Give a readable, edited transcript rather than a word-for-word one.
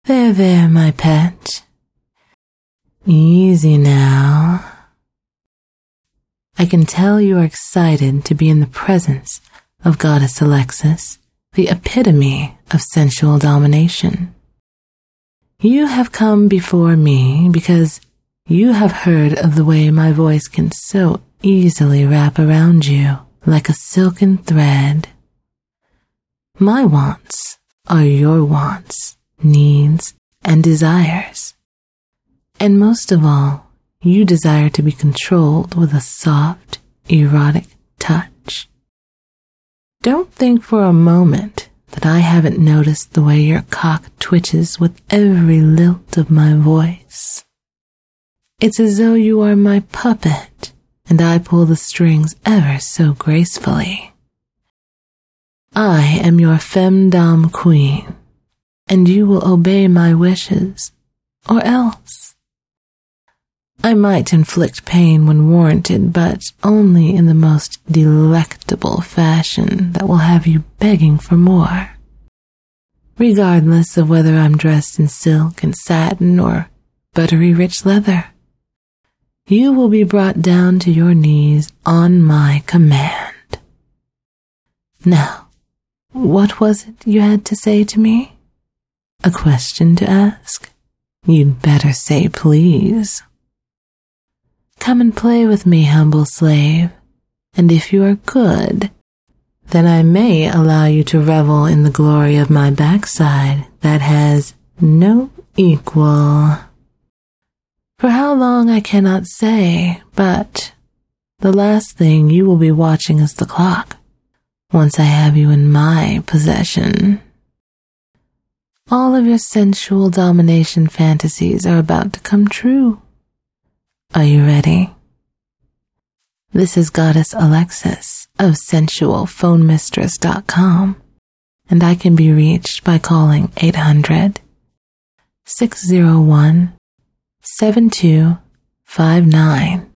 There, my pet. Easy now. I can tell you are excited to be in the presence of Goddess Alexis, the epitome of sensual domination. You have come before me because you have heard of the way my voice can so easily wrap around you like a silken thread. My wants are your wants, needs, and desires. And most of all, you desire to be controlled with a soft, erotic touch. Don't think for a moment that I haven't noticed the way your cock twitches with every lilt of my voice. It's as though you are my puppet, and I pull the strings ever so gracefully. I am your femdom queen, and you will obey my wishes, or else. I might inflict pain when warranted, but only in the most delectable fashion that will have you begging for more. Regardless of whether I'm dressed in silk and satin or buttery rich leather, you will be brought down to your knees on my command. Now, what was it you had to say to me? A question to ask? You'd better say please. Come and play with me, humble slave, and if you are good, then I may allow you to revel in the glory of my backside that has no equal. For how long I cannot say, but the last thing you will be watching is the clock, once I have you in my possession. All of your sensual domination fantasies are about to come true. Are you ready? This is Goddess Alexis of SensualPhoneMistress.com, and I can be reached by calling 800-601-7259.